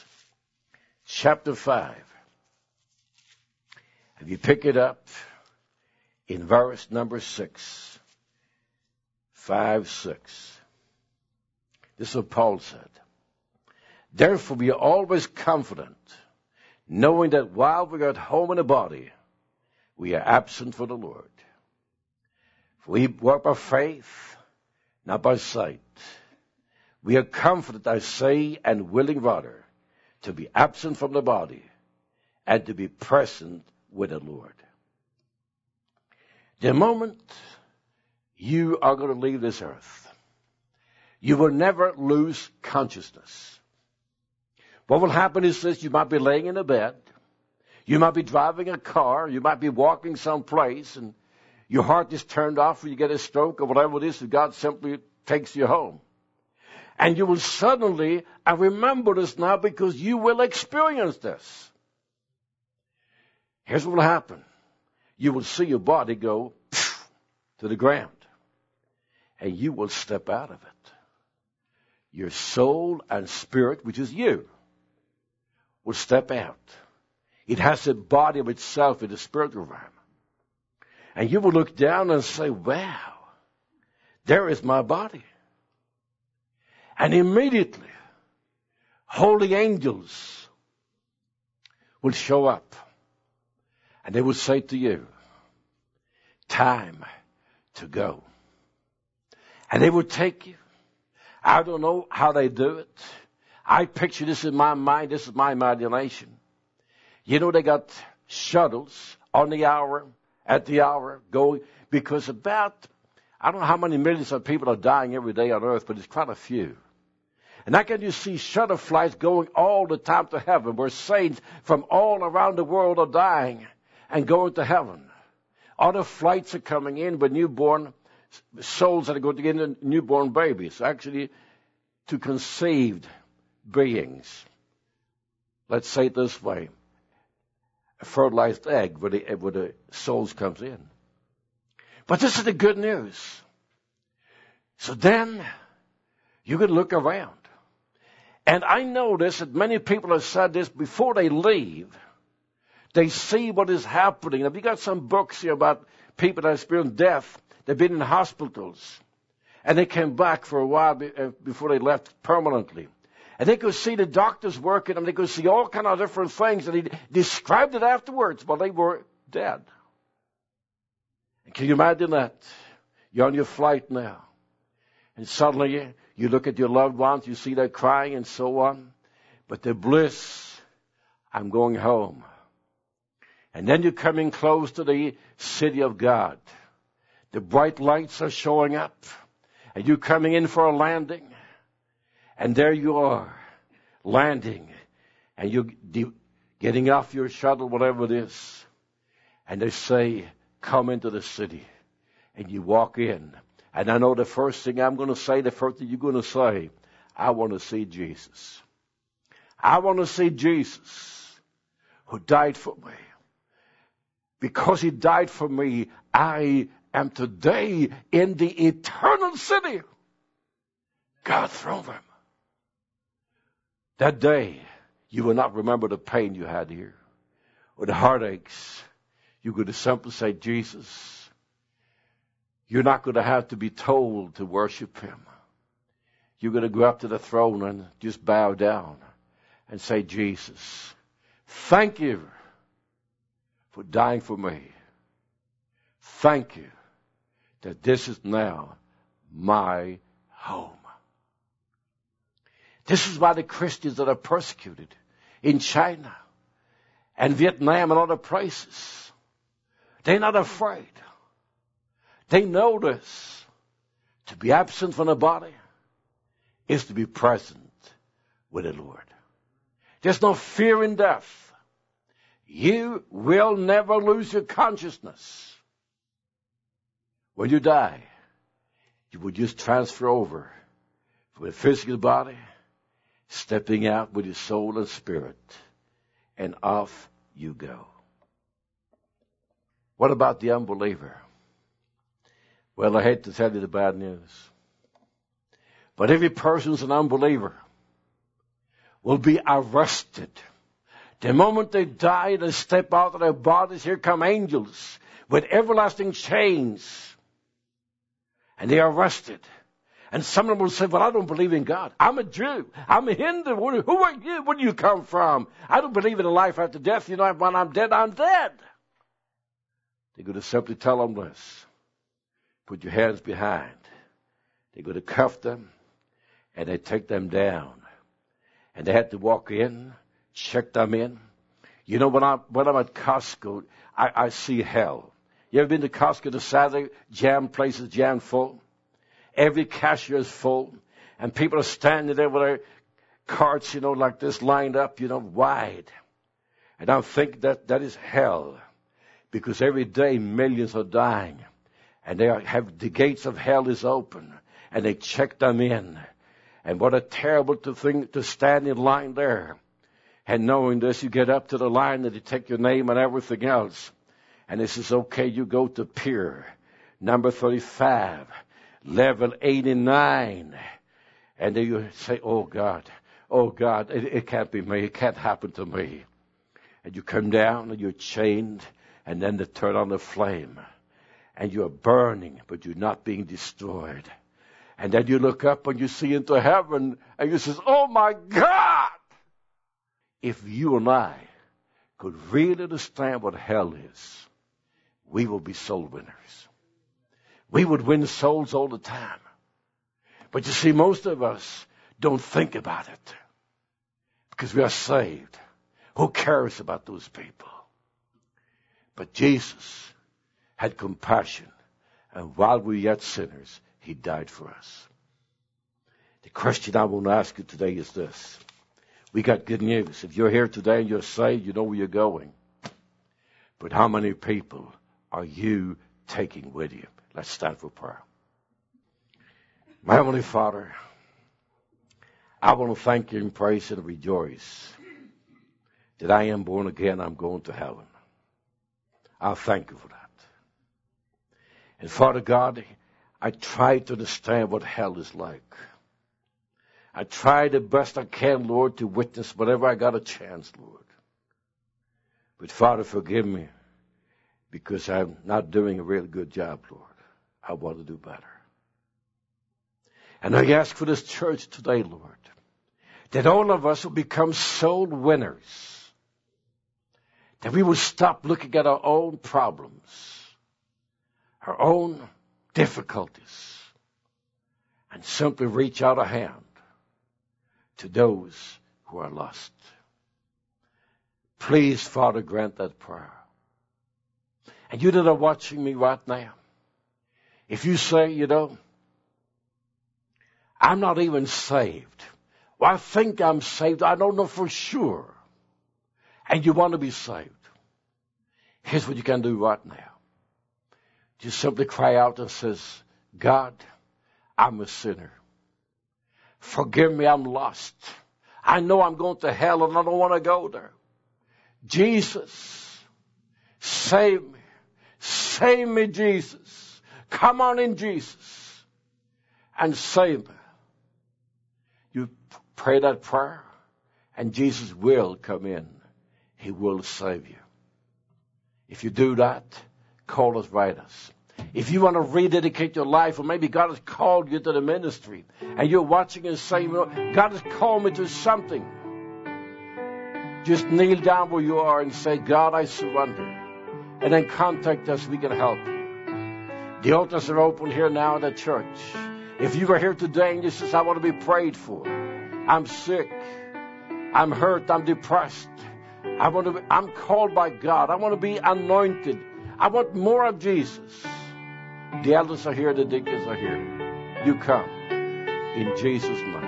chapter 5. If you pick it up in verse number 6. 5:6. This is what Paul said. Therefore we are always confident, knowing that while we are at home in the body, we are absent for the Lord. For we walk by faith, not by sight. We are confident, I say, and willing rather, to be absent from the body and to be present with the Lord. The moment you are going to leave this earth, you will never lose consciousness. What will happen is this: you might be laying in a bed, You might be driving a car. You might be walking someplace, and your heart is turned off when you get a stroke or whatever it is, and God simply takes you home. And you will suddenly, I remember this now because you will experience this. Here's what will happen. You will see your body go to the ground. And you will step out of it. Your soul and spirit, which is you, will step out. It has a body of itself in the spiritual realm. And you will look down and say, wow, there is my body. And immediately, holy angels will show up. And they will say to you, time to go. And they will take you. I don't know how they do it. I picture this in my mind. This is my imagination. You know, they got shuttles on the hour, at the hour, going, because about, I don't know how many millions of people are dying every day on earth, but it's quite a few. And how can you see shuttle flights going all the time to heaven, where saints from all around the world are dying and going to heaven? Other flights are coming in with newborn souls that are going to get into newborn babies, actually to conceived beings. Let's say it this way. A fertilized egg where the souls comes in. But this is the good news. So then you can look around. And I notice that many people have said this before they leave. They see what is happening. Have you got some books here about people that experienced death? They've been in hospitals. And they came back for a while before they left permanently. And they could see the doctors working, and they could see all kind of different things. And he described it afterwards, but they were dead. And can you imagine that? You're on your flight now. And suddenly you look at your loved ones, you see them crying and so on. But the bliss, I'm going home. And then you're coming close to the city of God. The bright lights are showing up. And you're coming in for a landing. And there you are, landing. And you're getting off your shuttle, whatever it is. And they say, come into the city. And you walk in. And I know the first thing I'm going to say, the first thing you're going to say, I want to see Jesus. I want to see Jesus who died for me. Because he died for me, I am today in the eternal city. God's throne room. That day, you will not remember the pain you had here or the heartaches. You're going to simply say, Jesus, you're not going to have to be told to worship him. You're going to go up to the throne and just bow down and say, Jesus, thank you for dying for me. Thank you that this is now my home. This is why the Christians that are persecuted in China and Vietnam and other places, they're not afraid. They know this. To be absent from the body is to be present with the Lord. There's no fear in death. You will never lose your consciousness. When you die, you will just transfer over from the physical body, stepping out with your soul and spirit, and off you go. What about the unbeliever? Well, I hate to tell you the bad news, but every person who's an unbeliever will be arrested. The moment they die, they step out of their bodies. Here come angels with everlasting chains, and they are arrested. And some of them will say, well, I don't believe in God. I'm a Jew. I'm a Hindu. Who are you? Where do you come from? I don't believe in a life after death. You know, when I'm dead, I'm dead. They're going to simply tell them this. Put your hands behind. They're going to cuff them, and they take them down. And they had to walk in, check them in. You know, when I'm at Costco, I see hell. You ever been to Costco the Saturday? Places jammed full. Every cashier is full, and people are standing there with their carts, like this, lined up, wide. And I think that is hell, because every day millions are dying, and the gates of hell is open, and they check them in. And what a terrible thing to stand in line there. And knowing this, you get up to the line and they take your name and everything else. And it says, okay, you go to pier number 35, level 89. And then you say, oh God, it can't be me. It can't happen to me. And you come down and you're chained, and then they turn on the flame. And you're burning, but you're not being destroyed. And then you look up and you see into heaven, and you say, oh my God! If you and I could really understand what hell is, we will be soul winners. We would win souls all the time. But you see, most of us don't think about it, because we are saved. Who cares about those people? But Jesus had compassion, and while we were yet sinners, He died for us. The question I want to ask you today is this. We got good news. If you're here today and you're saved, you know where you're going. But how many people are you taking with you? Let's stand for prayer. My Heavenly Father, I want to thank you and praise and rejoice that I am born again. I'm going to heaven. I'll thank you for that. And Father God, I try to understand what hell is like. I try the best I can, Lord, to witness whenever I got a chance, Lord. But Father, forgive me, because I'm not doing a really good job, Lord. I want to do better. And I ask for this church today, Lord, that all of us will become soul winners. That we will stop looking at our own problems, our own difficulties, and simply reach out a hand to those who are lost. Please, Father, grant that prayer. And you that are watching me right now, if you say, I'm not even saved. Well, I think I'm saved. I don't know for sure. And you want to be saved. Here's what you can do right now. Just simply cry out and says, God, I'm a sinner. Forgive me, I'm lost. I know I'm going to hell and I don't want to go there. Jesus, save me. Save me, Jesus. Come on in, Jesus, and save me. You pray that prayer, and Jesus will come in. He will save you. If you do that, call us, write us. If you want to rededicate your life, or maybe God has called you to the ministry, and you're watching and saying, God has called me to something, just kneel down where you are and say, God, I surrender. And then contact us, we can help you. The altars are open here now at the church. If you are here today and you say, I want to be prayed for, I'm sick, I'm hurt, I'm depressed, I'm called by God, I want to be anointed, I want more of Jesus. The elders are here, the deacons are here. You come in Jesus' name.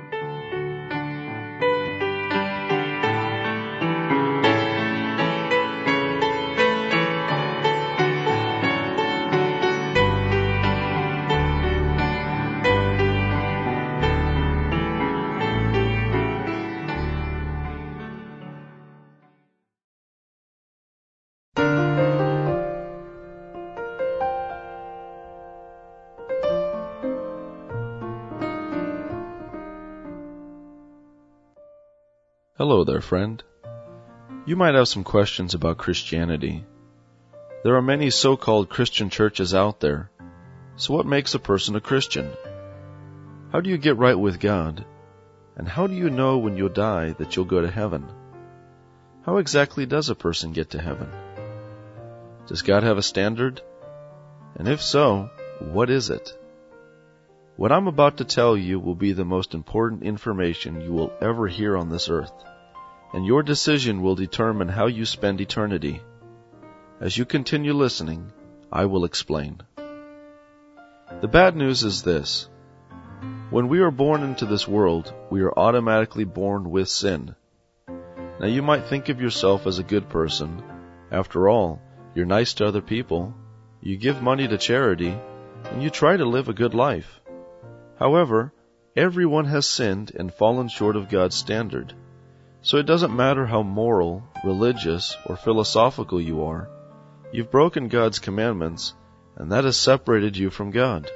Hello there, friend. You might have some questions about Christianity. There are many so-called Christian churches out there. So what makes a person a Christian? How do you get right with God? And how do you know when you'll die that you'll go to heaven? How exactly does a person get to heaven? Does God have a standard? And if so, what is it? What I'm about to tell you will be the most important information you will ever hear on this earth, and your decision will determine how you spend eternity. As you continue listening, I will explain. The bad news is this. When we are born into this world, we are automatically born with sin. Now you might think of yourself as a good person. After all, you're nice to other people, you give money to charity, and you try to live a good life. However, everyone has sinned and fallen short of God's standard. So it doesn't matter how moral, religious, or philosophical you are. You've broken God's commandments, and that has separated you from God.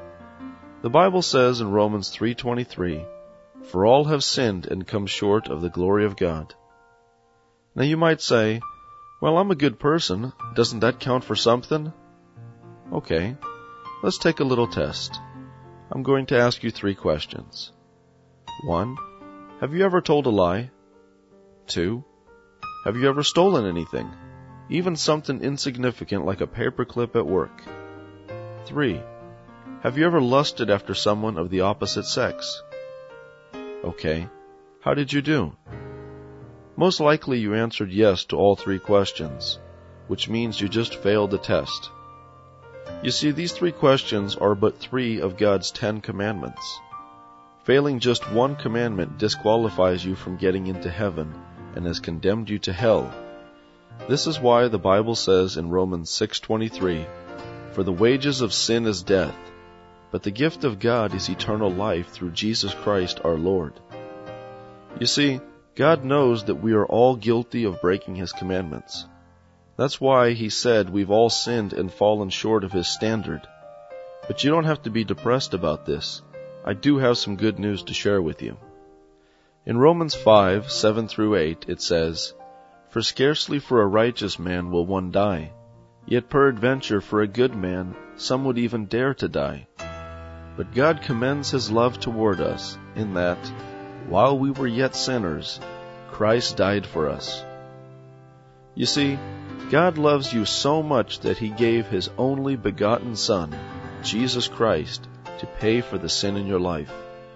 The Bible says in Romans 3:23, "For all have sinned and come short of the glory of God." Now you might say, "Well, I'm a good person. Doesn't that count for something?" Okay, let's take a little test. I'm going to ask you 3 questions. 1. Have you ever told a lie? 2. Have you ever stolen anything? Even something insignificant like a paperclip at work? 3. Have you ever lusted after someone of the opposite sex? Okay, how did you do? Most likely you answered yes to all 3 questions, which means you just failed the test. You see, these 3 questions are but 3 of God's 10 commandments. Failing just one commandment disqualifies you from getting into heaven and has condemned you to hell. This is why the Bible says in Romans 6:23, "For the wages of sin is death, but the gift of God is eternal life through Jesus Christ our Lord." You see, God knows that we are all guilty of breaking His commandments. That's why He said we've all sinned and fallen short of His standard. But you don't have to be depressed about this. I do have some good news to share with you. In Romans 5:7-8, it says, "For scarcely for a righteous man will one die, yet peradventure for a good man some would even dare to die. But God commends His love toward us, in that, while we were yet sinners, Christ died for us." You see, God loves you so much that He gave His only begotten Son, Jesus Christ, to pay for the sin in your life.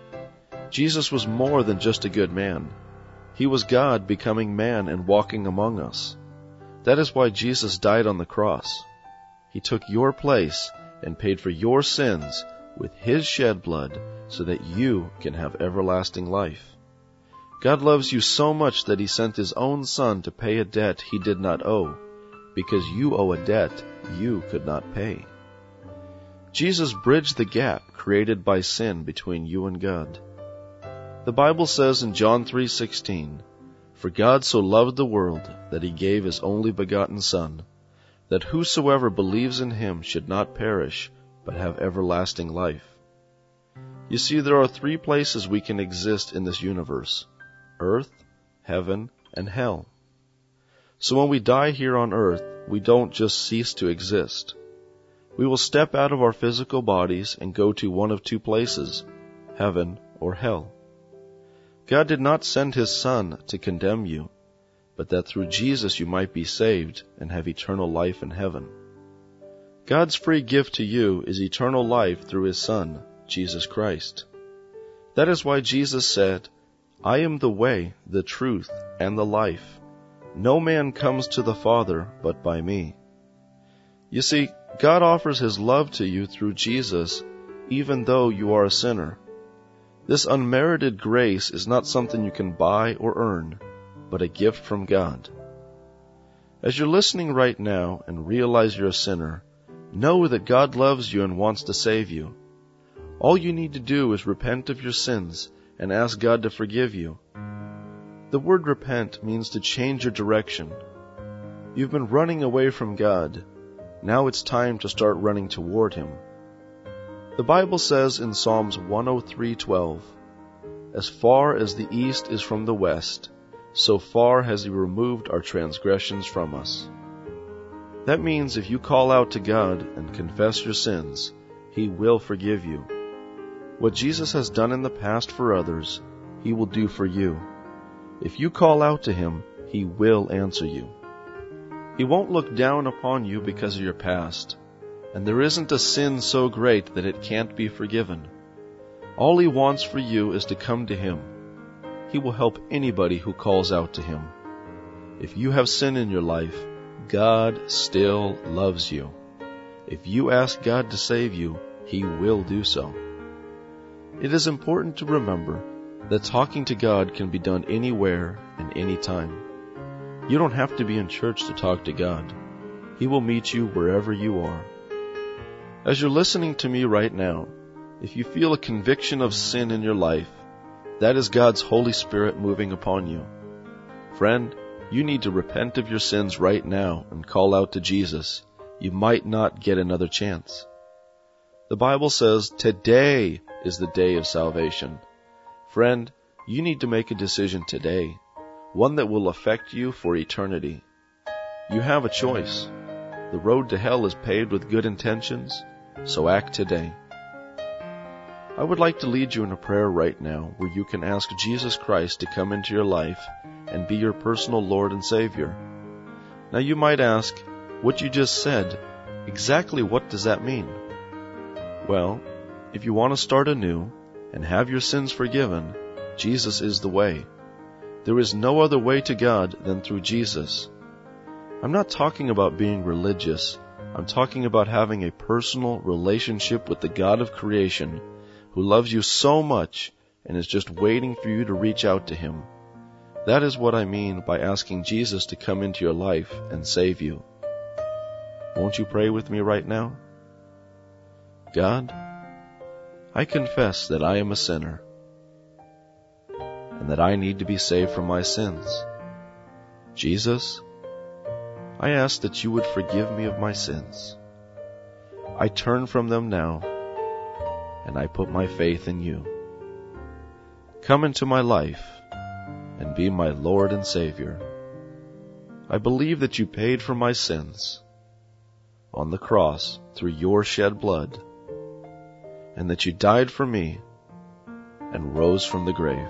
Jesus was more than just a good man. He was God becoming man and walking among us. That is why Jesus died on the cross. He took your place and paid for your sins with His shed blood so that you can have everlasting life. God loves you so much that He sent His own Son to pay a debt He did not owe, because you owe a debt you could not pay. Jesus bridged the gap created by sin between you and God. The Bible says in John 3:16, "For God so loved the world that He gave His only begotten Son, that whosoever believes in Him should not perish, but have everlasting life." You see, there are 3 places we can exist in this universe: earth, heaven, and hell. So when we die here on earth, we don't just cease to exist. We will step out of our physical bodies and go to one of 2 places, heaven or hell. God did not send His Son to condemn you, but that through Jesus you might be saved and have eternal life in heaven. God's free gift to you is eternal life through His Son, Jesus Christ. That is why Jesus said, "I am the way, the truth, and the life. No man comes to the Father but by me." You see, God offers His love to you through Jesus, even though you are a sinner. This unmerited grace is not something you can buy or earn, but a gift from God. As you're listening right now and realize you're a sinner, know that God loves you and wants to save you. All you need to do is repent of your sins and ask God to forgive you. The word repent means to change your direction. You've been running away from God. Now it's time to start running toward Him. The Bible says in Psalms 103:12, "As far as the east is from the west, so far has He removed our transgressions from us." That means if you call out to God and confess your sins, He will forgive you. What Jesus has done in the past for others, He will do for you. If you call out to Him, He will answer you. He won't look down upon you because of your past, and there isn't a sin so great that it can't be forgiven. All He wants for you is to come to Him. He will help anybody who calls out to Him. If you have sin in your life, God still loves you. If you ask God to save you, He will do so. It is important to remember that talking to God can be done anywhere and anytime. You don't have to be in church to talk to God. He will meet you wherever you are. As you're listening to me right now, if you feel a conviction of sin in your life, that is God's Holy Spirit moving upon you. Friend, you need to repent of your sins right now and call out to Jesus. You might not get another chance. The Bible says today is the day of salvation. Friend, you need to make a decision today, one that will affect you for eternity. You have a choice. The road to hell is paved with good intentions, so act today. I would like to lead you in a prayer right now where you can ask Jesus Christ to come into your life and be your personal Lord and Savior. Now you might ask, what you just said, exactly what does that mean? Well, if you want to start anew and have your sins forgiven, Jesus is the way. There is no other way to God than through Jesus. I'm not talking about being religious. I'm talking about having a personal relationship with the God of creation who loves you so much and is just waiting for you to reach out to Him. That is what I mean by asking Jesus to come into your life and save you. Won't you pray with me right now? God, I confess that I am a sinner and that I need to be saved from my sins. Jesus, I ask that you would forgive me of my sins. I turn from them now, and I put my faith in you. Come into my life and be my Lord and Savior. I believe that you paid for my sins on the cross through your shed blood, and that you died for me and rose from the grave.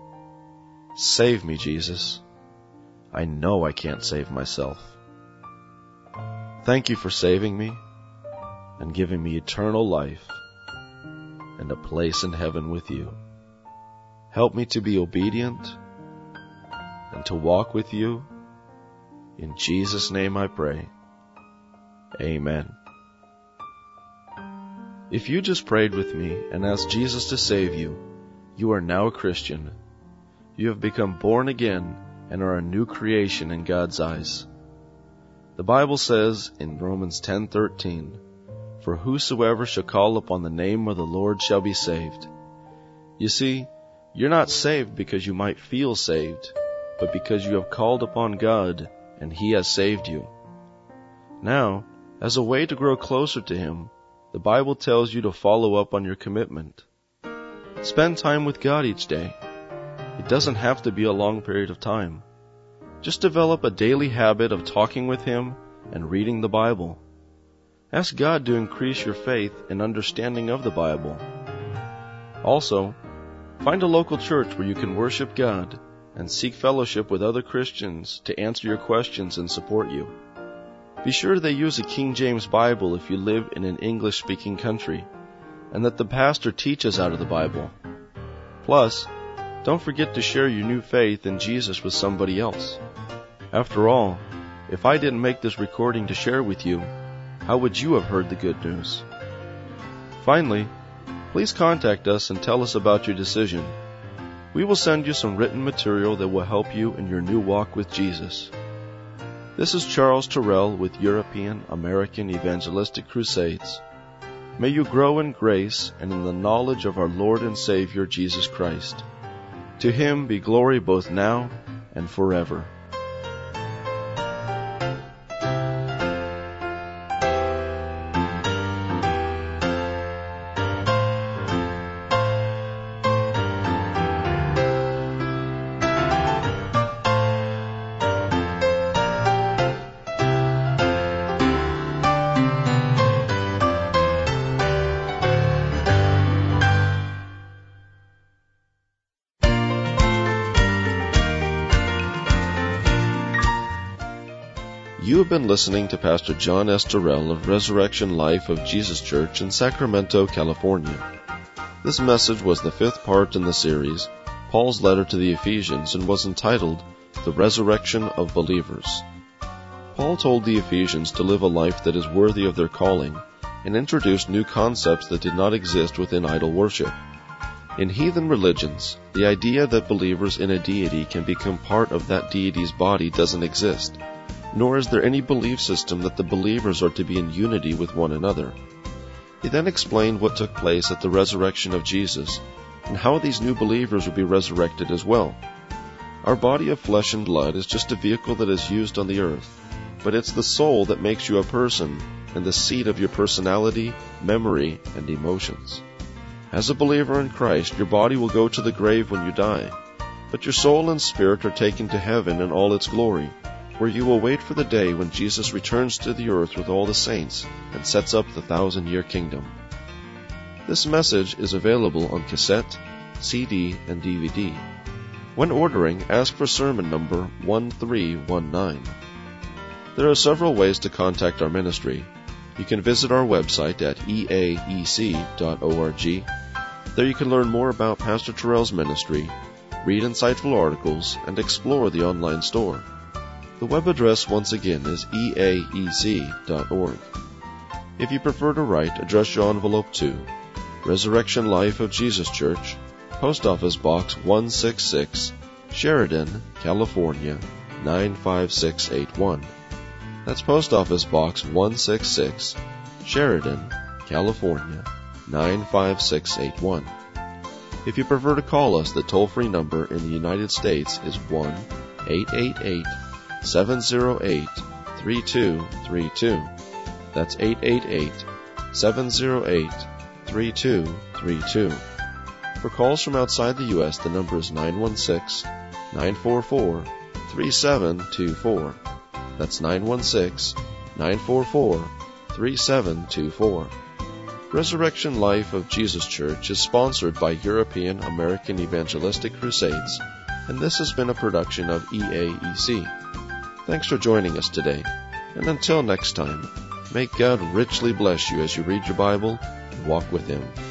Save me, Jesus. I know I can't save myself. Thank you for saving me and giving me eternal life and a place in heaven with you. Help me to be obedient and to walk with you. In Jesus' name I pray. Amen. If you just prayed with me and asked Jesus to save you, you are now a Christian. You have become born again and are a new creation in God's eyes. The Bible says in Romans 10:13, "For whosoever shall call upon the name of the Lord shall be saved." You see, you're not saved because you might feel saved, but because you have called upon God and He has saved you. Now, as a way to grow closer to Him, the Bible tells you to follow up on your commitment. Spend time with God each day. It doesn't have to be a long period of time. Just develop a daily habit of talking with Him and reading the Bible. Ask God to increase your faith and understanding of the Bible. Also, find a local church where you can worship God and seek fellowship with other Christians to answer your questions and support you. Be sure they use a King James Bible if you live in an English-speaking country, and that the pastor teaches out of the Bible. Plus, don't forget to share your new faith in Jesus with somebody else. After all, if I didn't make this recording to share with you, how would you have heard the good news? Finally, please contact us and tell us about your decision. We will send you some written material that will help you in your new walk with Jesus. This is Charles Terrell with European American Evangelistic Crusades. May you grow in grace and in the knowledge of our Lord and Savior Jesus Christ. To Him be glory both now and forever. You have been listening to Pastor John S. Terrell of Resurrection Life of Jesus Church in Sacramento, California. This message was the 5th part in the series, Paul's Letter to the Ephesians, and was entitled, The Resurrection of Believers. Paul told the Ephesians to live a life that is worthy of their calling and introduced new concepts that did not exist within idol worship. In heathen religions, the idea that believers in a deity can become part of that deity's body doesn't exist, nor is there any belief system that the believers are to be in unity with one another. He then explained what took place at the resurrection of Jesus, and how these new believers would be resurrected as well. Our body of flesh and blood is just a vehicle that is used on the earth, but it's the soul that makes you a person and the seat of your personality, memory, and emotions. As a believer in Christ, your body will go to the grave when you die, but your soul and spirit are taken to heaven in all its glory, where you will wait for the day when Jesus returns to the earth with all the saints and sets up the 1,000-year kingdom. This message is available on cassette, CD, and DVD. When ordering, ask for sermon number 1319. There are several ways to contact our ministry. You can visit our website at eaec.org. There you can learn more about Pastor Terrell's ministry, read insightful articles, and explore the online store. The web address once again is eaec.org. If you prefer to write, address your envelope to Resurrection Life of Jesus Church, Post Office Box 166, Sheridan, California, 95681. That's Post Office Box 166, Sheridan, California, 95681. If you prefer to call us, the toll-free number in the United States is 1-888-708-3232. That's 888-708-3232. For calls from outside the U.S., the number is 916-944-3724. That's 916-944-3724. Resurrection Life of Jesus Church is sponsored by European American Evangelistic Crusades, and this has been a production of EAEC. Thanks for joining us today, and until next time, may God richly bless you as you read your Bible and walk with Him.